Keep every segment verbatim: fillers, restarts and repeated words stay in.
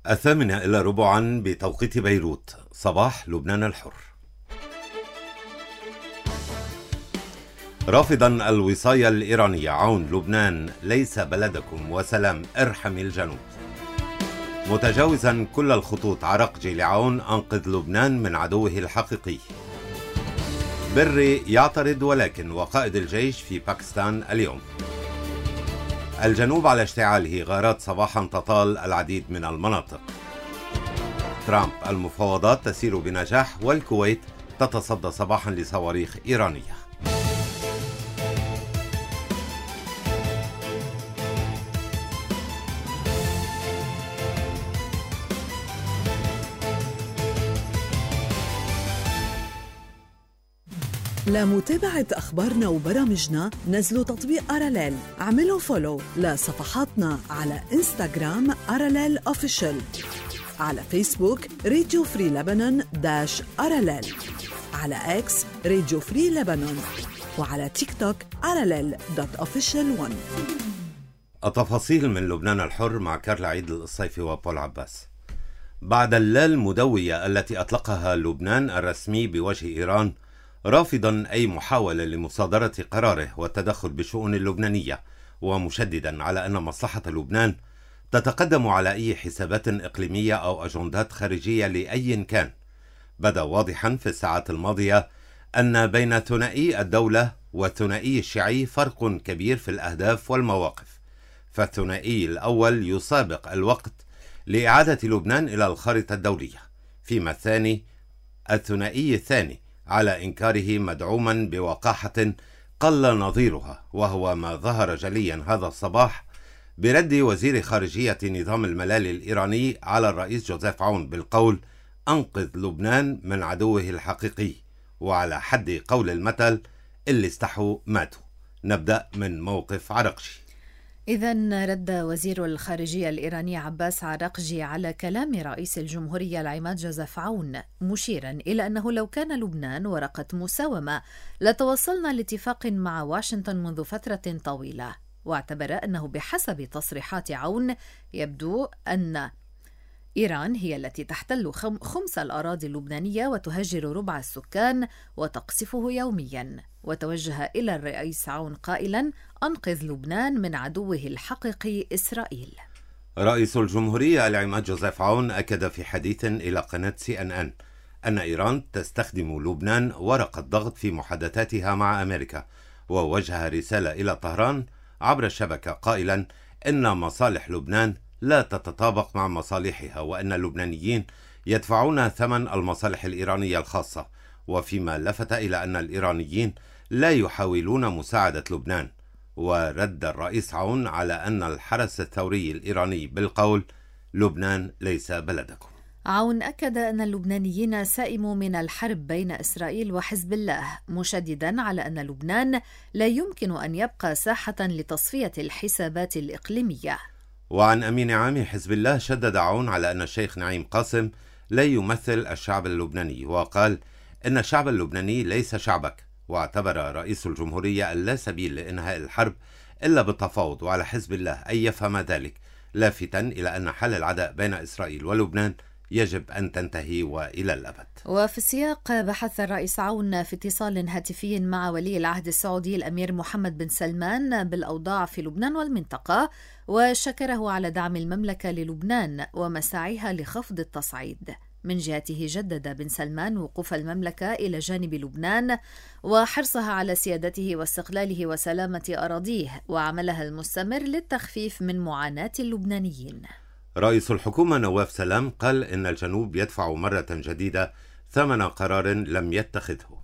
الثامنة إلى ربعا بتوقيت بيروت، صباح لبنان الحر. رافضا الوصاية الإيرانية، عون لبنان ليس بلدكم وسلام ارحم الجنوب. متجاوزا كل الخطوط، عرقجي لعون أنقذ لبنان من عدوه الحقيقي. بري يعترض ولكن وقائد الجيش في باكستان اليوم. الجنوب على اشتعاله، غارات صباحا تطال العديد من المناطق. ترامب المفاوضات تسير بنجاح، والكويت تتصدى صباحا لصواريخ إيرانية. لمتابعة أخبارنا وبرامجنا نزلوا تطبيق أراليل، عملوا فولو لصفحاتنا على إنستغرام أراليل أوفيشل، على فيسبوك راديو فري لبنان داش أراليل، على إكس راديو فري لبنان، وعلى تيك توك أراليل دوت أوفيشل ون. التفاصيل من لبنان الحر مع كارلا عيد الصيفي وبول عباس. بعد اللا المدوية التي أطلقها لبنان الرسمي بوجه إيران، رافضا أي محاولة لمصادرة قراره والتدخل بالشؤون اللبنانية، ومشددا على أن مصلحة لبنان تتقدم على أي حسابات إقليمية أو أجندات خارجية لأي كان. بدا واضحا في الساعات الماضية أن بين ثنائي الدولة والثنائي الشيعي فرق كبير في الأهداف والمواقف. فالثنائي الأول يسابق الوقت لإعادة لبنان إلى الخارطة الدولية، فيما الثاني الثنائي الثاني على إنكاره مدعوما بوقاحة قل نظيرها، وهو ما ظهر جليا هذا الصباح برد وزير خارجية نظام الملال الإيراني على الرئيس جوزيف عون بالقول أنقذ لبنان من عدوه الحقيقي، وعلى حد قول المثل اللي استحوا ماتوا. نبدأ من موقف عرقجي. إذن رد وزير الخارجية الإيراني عباس عرقجي على كلام رئيس الجمهورية العماد جوزيف عون، مشيرا إلى أنه لو كان لبنان ورقة مساومة لتوصلنا لاتفاق مع واشنطن منذ فترة طويلة. واعتبر أنه بحسب تصريحات عون يبدو أن إيران هي التي تحتل خمس الأراضي اللبنانية وتهجر ربع السكان وتقصفه يوميا. وتوجه إلى الرئيس عون قائلا أنقذ لبنان من عدوه الحقيقي إسرائيل. رئيس الجمهورية العماد جوزيف عون أكد في حديث إلى قناة سي أن أن أن إيران تستخدم لبنان ورقة ضغط في محادثاتها مع أمريكا، ووجه رسالة إلى طهران عبر الشبكة قائلا إن مصالح لبنان لا تتطابق مع مصالحها، وأن اللبنانيين يدفعون ثمن المصالح الإيرانية الخاصة. وفيما لفت إلى أن الإيرانيين لا يحاولون مساعدة لبنان. ورد الرئيس عون على أن الحرس الثوري الإيراني بالقول لبنان ليس بلدكم. عون أكد أن اللبنانيين سائموا من الحرب بين إسرائيل وحزب الله، مشددا على أن لبنان لا يمكن أن يبقى ساحة لتصفية الحسابات الإقليمية. وعن أمين عام حزب الله شدد عون على أن الشيخ نعيم قاسم لا يمثل الشعب اللبناني، وقال إن الشعب اللبناني ليس شعبك. واعتبر رئيس الجمهورية أن لا سبيل لإنهاء الحرب إلا بالتفاوض، وعلى حزب الله أن يفهم ذلك، لافتا إلى أن حل العداء بين إسرائيل ولبنان يجب أن تنتهي وإلى الأبد. وفي السياق بحث الرئيس عون في اتصال هاتفي مع ولي العهد السعودي الأمير محمد بن سلمان بالأوضاع في لبنان والمنطقة، وشكره على دعم المملكة للبنان ومساعيها لخفض التصعيد. من جهته جدد بن سلمان وقوف المملكة إلى جانب لبنان وحرصها على سيادته واستقلاله وسلامة أراضيه، وعملها المستمر للتخفيف من معاناة اللبنانيين. رئيس الحكومة نواف سلام قال إن الجنوب يدفع مرة جديدة ثمن قرار لم يتخذه.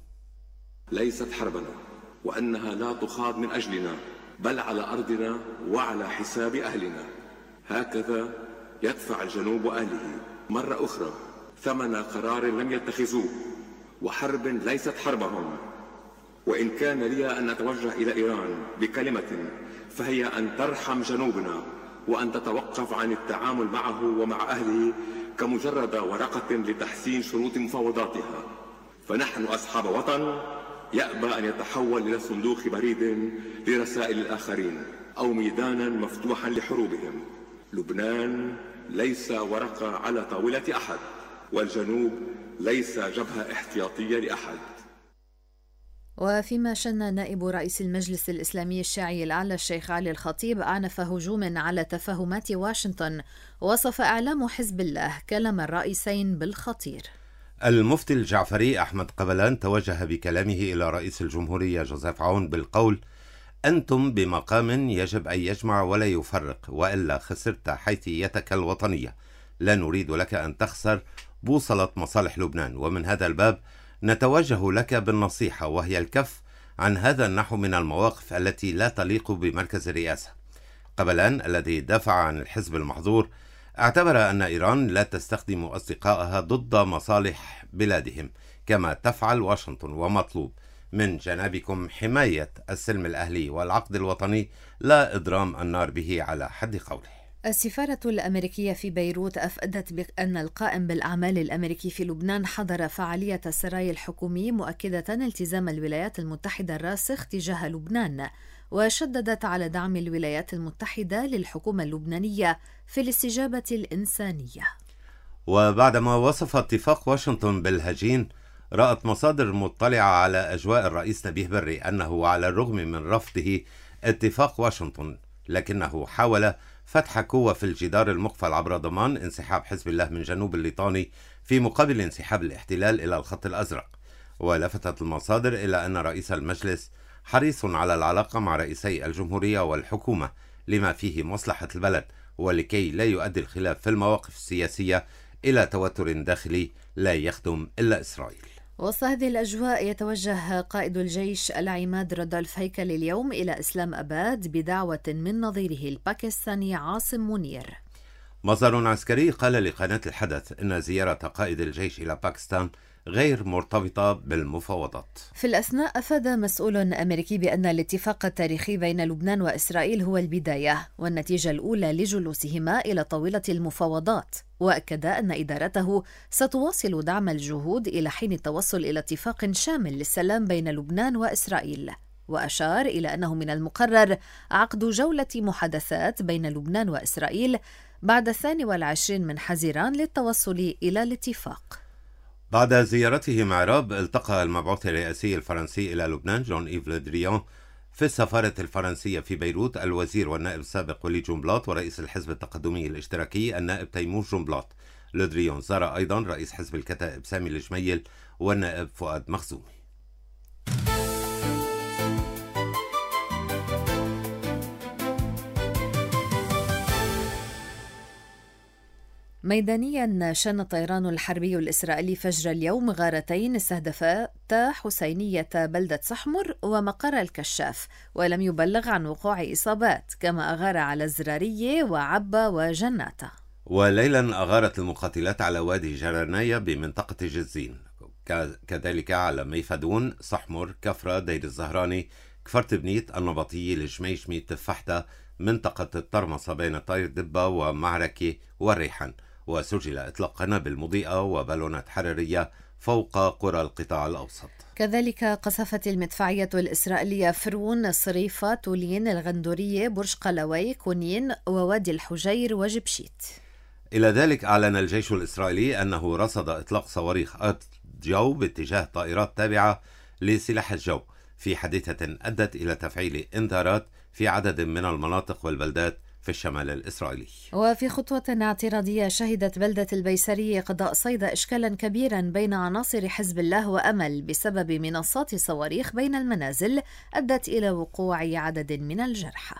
ليست حربنا، وأنها لا تخاض من أجلنا، بل على أرضنا وعلى حساب أهلنا. هكذا يدفع الجنوب وأهله مرة أخرى ثمن قرار لم يتخذوه، وحرب ليست حربهم. وإن كان لي أن أتوجه إلى إيران بكلمة فهي أن ترحم جنوبنا، وأن تتوقف عن التعامل معه ومع أهله كمجرد ورقة لتحسين شروط مفاوضاتها. فنحن أصحاب وطن يأبى أن يتحول إلى صندوق بريد لرسائل الآخرين أو ميدانا مفتوحا لحروبهم. لبنان ليس ورقة على طاولة أحد، والجنوب ليس جبهة احتياطية لأحد. وفيما شن نائب رئيس المجلس الإسلامي الشيعي الأعلى الشيخ علي الخطيب أعنف هجوم على تفاهمات واشنطن، وصف إعلام حزب الله كلام الرئيسين بالخطير. المفتي الجعفري أحمد قبلان توجه بكلامه إلى رئيس الجمهورية جوزيف عون بالقول: أنتم بمقام يجب أن يجمع ولا يفرق، وإلا خسرت حيثيتك الوطنية. لا نريد لك أن تخسر بوصلة مصالح لبنان، ومن هذا الباب نتوجه لك بالنصيحة، وهي الكف عن هذا النحو من المواقف التي لا تليق بمركز الرئاسة. قبلان الذي دافع عن الحزب المحظور اعتبر أن إيران لا تستخدم أصدقائها ضد مصالح بلادهم كما تفعل واشنطن، ومطلوب من جنابكم حماية السلم الأهلي والعقد الوطني، لا إضرام النار به على حد قوله. السفارة الأمريكية في بيروت أفادت بأن القائم بالأعمال الأمريكي في لبنان حضر فعالية السراي الحكومي، مؤكدة التزام الولايات المتحدة الراسخ تجاه لبنان، وشددت على دعم الولايات المتحدة للحكومة اللبنانية في الاستجابة الإنسانية. وبعدما وصف اتفاق واشنطن بالهجين، رأت مصادر مطلعة على أجواء الرئيس نبيه بري أنه على الرغم من رفضه اتفاق واشنطن، لكنه حاول فتح قوة في الجدار المقفل عبر ضمان انسحاب حزب الله من جنوب الليطاني في مقابل انسحاب الاحتلال إلى الخط الأزرق. ولفتت المصادر إلى أن رئيس المجلس حريص على العلاقة مع رئيسي الجمهورية والحكومة لما فيه مصلحة البلد، ولكي لا يؤدي الخلاف في المواقف السياسية إلى توتر داخلي لا يخدم إلا إسرائيل. وسط هذه الأجواء يتوجه قائد الجيش العماد رودولف هيكل اليوم إلى إسلام أباد بدعوة من نظيره الباكستاني عاصم منير. مصدر عسكري قال لقناة الحدث إن زيارة قائد الجيش إلى باكستان غير مرتبطة بالمفاوضات. في الأثناء أفاد مسؤول أمريكي بأن الاتفاق التاريخي بين لبنان وإسرائيل هو البداية والنتيجة الأولى لجلوسهما إلى طاولة المفاوضات، وأكد أن إدارته ستواصل دعم الجهود إلى حين التوصل إلى اتفاق شامل للسلام بين لبنان وإسرائيل. وأشار إلى أنه من المقرر عقد جولة محادثات بين لبنان وإسرائيل بعد الثاني والعشرين من حزيران للتوصل إلى الاتفاق. بعد زيارته معراب، التقى المبعوث الرئاسي الفرنسي إلى لبنان جون إيف لدريان في السفارة الفرنسية في بيروت الوزير والنائب السابق وليد جنبلاط ورئيس الحزب التقدمي الاشتراكي النائب تيمور جنبلاط. لدريان زار أيضا رئيس حزب الكتائب سامي الجميل والنائب فؤاد مخزومي. ميدانيا شن الطيران الحربي الإسرائيلي فجر اليوم غارتين استهدفتا حسينية بلدة سحمر ومقر الكشاف، ولم يبلغ عن وقوع إصابات، كما أغار على الزرارية وعبا وجناتا. وليلا أغارت المقاتلات على وادي جرناية بمنطقة جزين، كذلك على ميفدون، سحمر، كفرة، دير الزهراني، كفر تبنيت، النبطية، الجميشمي، تفحتة، منطقة الترمصة بين طير دبة ومعركة والريحان. وسجل إطلاق قنابل مضيئة وبالونات حرارية فوق قرى القطاع الأوسط. كذلك قصفت المدفعية الإسرائيلية فرون، صريفة، تولين، الغندورية، برج قلوي، كونين، ووادي الحجير وجبشيت. إلى ذلك أعلن الجيش الإسرائيلي أنه رصد إطلاق صواريخ جو باتجاه طائرات تابعة لسلاح الجو في حادثة أدت إلى تفعيل إنذارات في عدد من المناطق والبلدات في الشمال الإسرائيلي. وفي خطوة اعتراضية شهدت بلدة البيسرية قضاء صيد إشكالا كبيرا بين عناصر حزب الله وأمل بسبب منصات صواريخ بين المنازل أدت إلى وقوع عدد من الجرحى.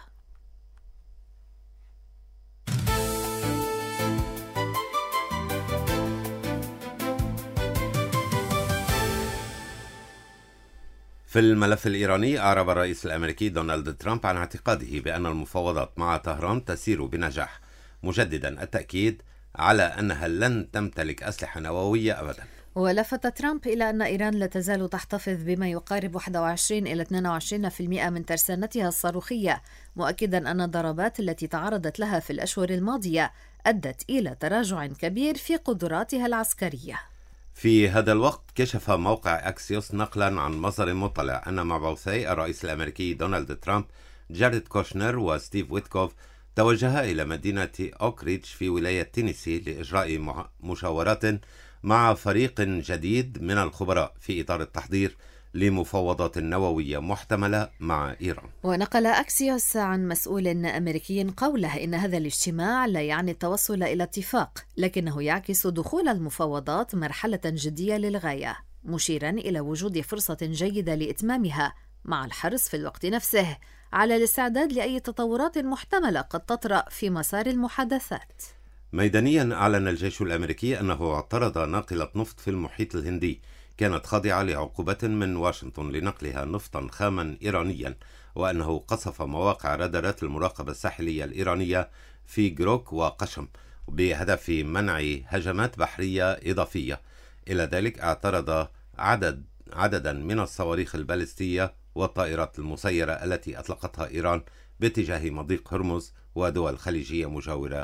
في الملف الإيراني، أعرب الرئيس الأمريكي دونالد ترامب عن اعتقاده بأن المفاوضات مع طهران تسير بنجاح، مجددا التأكيد على أنها لن تمتلك أسلحة نووية أبدا. ولفت ترامب إلى أن إيران لا تزال تحتفظ بما يقارب واحد وعشرين إلى اثنين وعشرين بالمئة من ترسانتها الصاروخية، مؤكدا أن الضربات التي تعرضت لها في الأشهر الماضية أدت إلى تراجع كبير في قدراتها العسكرية. في هذا الوقت كشف موقع أكسيوس نقلا عن مصدر مطلع أن مبعوثي الرئيس الأمريكي دونالد ترامب جاريد كوشنر وستيف ويتكوف توجه إلى مدينة أوكريتش في ولاية تينيسي لإجراء مشاورات مع فريق جديد من الخبراء في إطار التحضير لمفاوضات نووية محتملة مع إيران. ونقل أكسيوس عن مسؤول أمريكي قوله إن هذا الاجتماع لا يعني التوصل إلى اتفاق، لكنه يعكس دخول المفاوضات مرحلة جدية للغاية، مشيرا إلى وجود فرصة جيدة لإتمامها، مع الحرص في الوقت نفسه على الاستعداد لأي تطورات محتملة قد تطرأ في مسار المحادثات. ميدانيا أعلن الجيش الأمريكي أنه اعترض ناقلة نفط في المحيط الهندي كانت خاضعة لعقوبة من واشنطن لنقلها نفطا خاما إيرانيا، وأنه قصف مواقع رادارات المراقبة الساحلية الإيرانية في جروك وقشم بهدف منع هجمات بحرية إضافية. إلى ذلك اعترض عدد عددا من الصواريخ البالستية والطائرات المسيرة التي أطلقتها إيران باتجاه مضيق هرمز ودول خليجية مجاورة.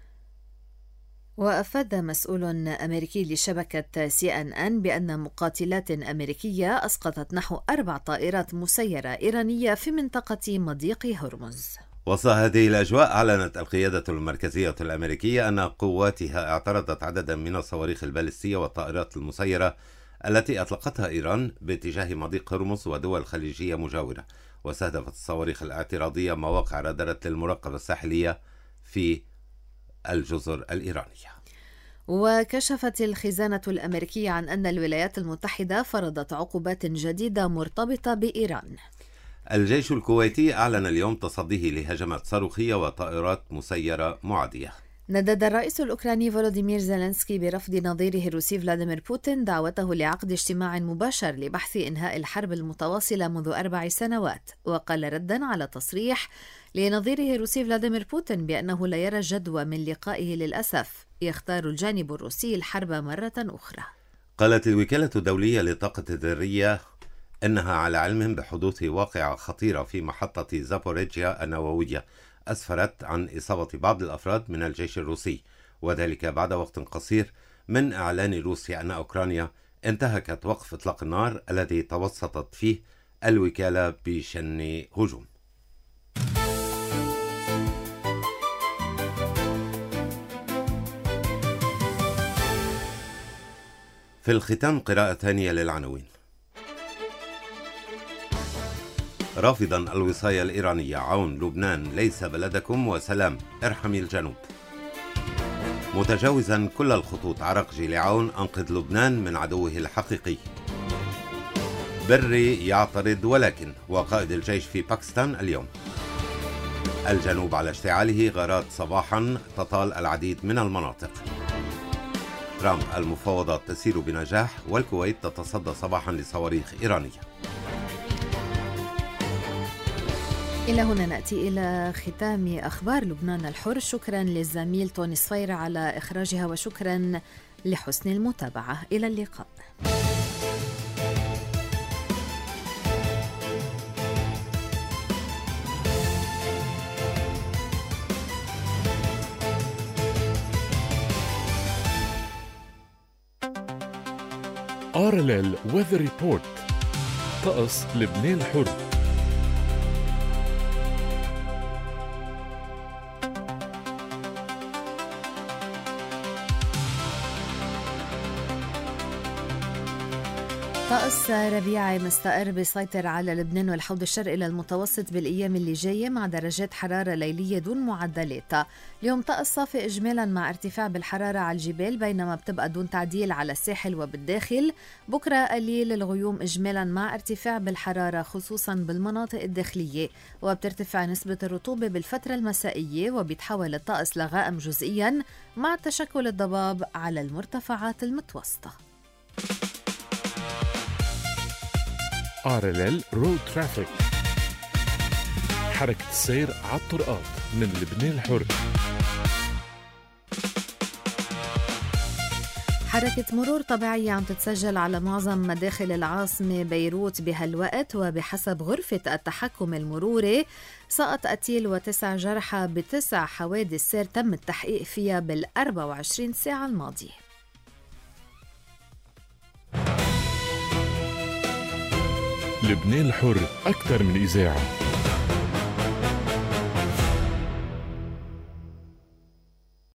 وأفاد مسؤول أمريكي لشبكة سي إن إن بأن مقاتلات أمريكية أسقطت نحو أربع طائرات مسيرة إيرانية في منطقة مضيق هرمز. وسط هذه الأجواء أعلنت القيادة المركزية الأمريكية أن قواتها اعترضت عددا من الصواريخ البالستية والطائرات المسيرة التي أطلقتها إيران باتجاه مضيق هرمز ودول خليجية مجاورة، واستهدفت الصواريخ الاعتراضية مواقع رادارات للمراقبة الساحلية في الجزر الإيرانية. وكشفت الخزانة الأمريكية عن أن الولايات المتحدة فرضت عقوبات جديدة مرتبطة بإيران. الجيش الكويتي أعلن اليوم تصديه لهجمات صاروخية وطائرات مسيرة معادية. ندد الرئيس الأوكراني فولوديمير زيلينسكي برفض نظيره الروسي فلاديمير بوتين دعوته لعقد اجتماع مباشر لبحث إنهاء الحرب المتواصلة منذ أربع سنوات، وقال ردا على تصريح لنظيره الروسي فلاديمير بوتين بأنه لا يرى جدوى من لقائه للأسف، يختار الجانب الروسي الحرب مرة أخرى. قالت الوكالة الدولية للطاقة الذرية أنها على علم بحدوث واقعة خطيرة في محطة زابوريجيا النووية أسفرت عن إصابة بعض الأفراد من الجيش الروسي، وذلك بعد وقت قصير من إعلان روسيا أن أوكرانيا انتهكت وقف إطلاق النار الذي توسطت فيه الوكالة بشن هجوم. في الختام قراءة ثانية للعناوين. رافضا الوصاية الإيرانية، عون لبنان ليس بلدكم وسلام، ارحمي الجنوب. متجاوزا كل الخطوط، عرقجي لعون أنقذ لبنان من عدوه الحقيقي. بري يعترض ولكن، وقائد الجيش في باكستان اليوم. الجنوب على اشتعاله، غارات صباحا تطال العديد من المناطق. ترامب المفاوضات تسير بنجاح، والكويت تتصدى صباحا لصواريخ إيرانية. إلى هنا نأتي إلى ختام أخبار لبنان الحر. شكرا للزميل توني صفير على إخراجها، وشكرا لحسن المتابعة. إلى اللقاء. آرلل ويذر ريبورت، طقس لبنان الحر. طقس ربيعي مستقر بيسيطر على لبنان والحوض الشرقي للمتوسط بالأيام اللي جاية، مع درجات حرارة ليلية دون معدلات. اليوم طقس صافي إجمالا مع ارتفاع بالحرارة على الجبال، بينما بتبقى دون تعديل على الساحل وبالداخل. بكرة قليل الغيوم إجمالا مع ارتفاع بالحرارة خصوصا بالمناطق الداخلية، وبترتفع نسبة الرطوبة بالفترة المسائية، وبيتحول الطقس لغائم جزئيا مع تشكل الضباب على المرتفعات المتوسطة. آرلل رود ترافيك، حركة السير على الطرقات من لبنان الحر. حركة مرور طبيعية عم تتسجل على معظم مداخل العاصمة بيروت بهالوقت، وبحسب غرفة التحكم المروري سقط قتيل وتسع جرحى بتسع حوادث سير تم التحقيق فيها بالأربع وعشرين ساعة الماضية. لبنان الحر أكثر من إذاعة.